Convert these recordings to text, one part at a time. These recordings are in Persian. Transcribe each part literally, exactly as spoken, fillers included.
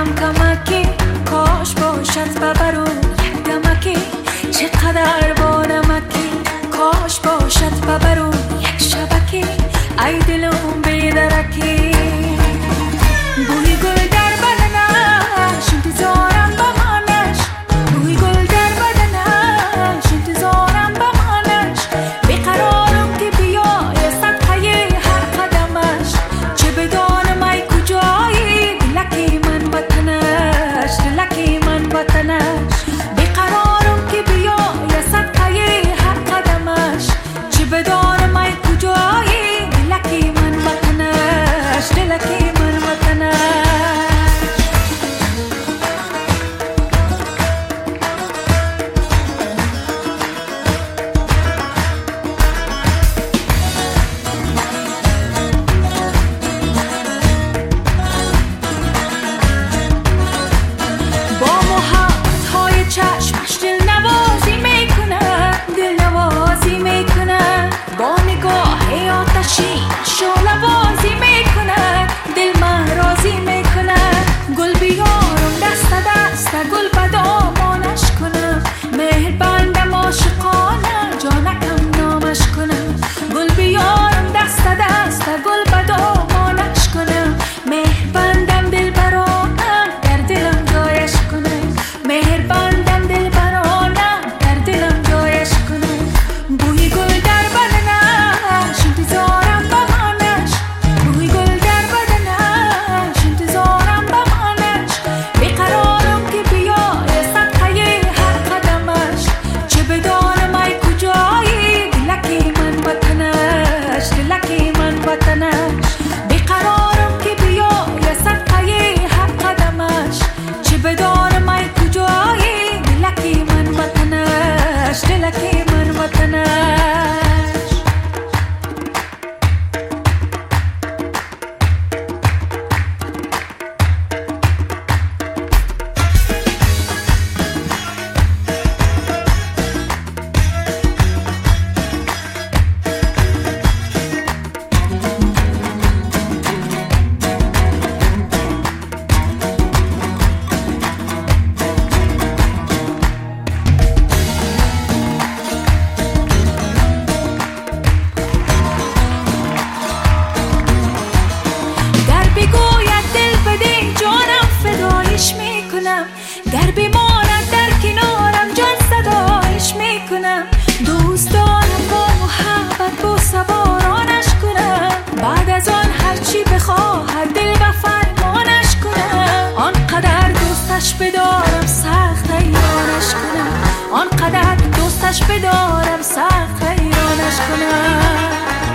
کم کمکی کاش باشد ببرو یک دمکی چقدر با نمکی کاش باشد ببرو یک شبکی ای دلم بیدرکی بوی گل در بدنش انتظارم بمانش بوی گل در بدنش انتظارم بمانش بیقرارم که بیای صدقه هر قدمش چه بدانم ای کجایی دلکی من وطنش دلکی من وطنش بیقرارم که بیای صدقه هر قدمش چه بدانم ای کجایی دلکی من وطنش دلکی من وطنش با محبت های چشمش دل نوازی میکنه دل نوازی میکنه با نگاه آتشی شعله بازی میکنه دل من راضی میکنه گل بیارم دست دست گل بدامانش کنم مهربندم عاشقانه جانکم نامش کنم گل بیارم دست دست گل بدامانش کنم مهربندم دل برانم در دلم جایش کنم مهربندم دل برانم در دلم جایش کنم بوی گل در بدنش انتظارم بمانش بوی گل در بدنش انتظارم بمانش بیقرارم که بیای صدقه هر قدمش چه بدانم ای کجایی دلکی من وطنش دلکی من وطنش بیقرارم که بیای صدقه هر قدمش چه بدانم ای کجایی دلکی من وطنش دلکی من وطنش در بگوید دل بده جانم فدایش میکنم در بماند در کنارم جان صدایش میکنم دوست دارم با محبت با سوارانش کنم بعد از آن هرچی بخواهد دل و فرمانش کنم آنقدر دوستش بدارم سخت حیرانش کنم آنقدر دوستش بدارم سخت حیرانش کنم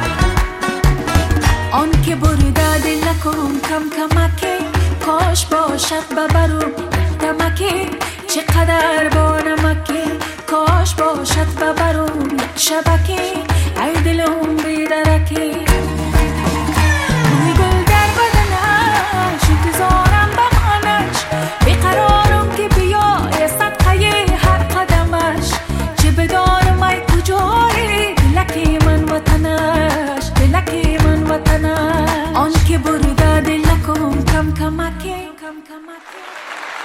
آن که برده دل نکن کم کمکی کاش باشد ببرو دمکی چقدر با نمکی کاش باشد ببرو یک شبکی ای دلم بیدرکی بوی گل در بدنش انتظارم بمانش بیقرارم که بیای صدقه هر قدمش چه بدانم ای کجایی دلکی من وطنش دلکی من وطنش آن که برده دل نکن کم کمکی کم کمکی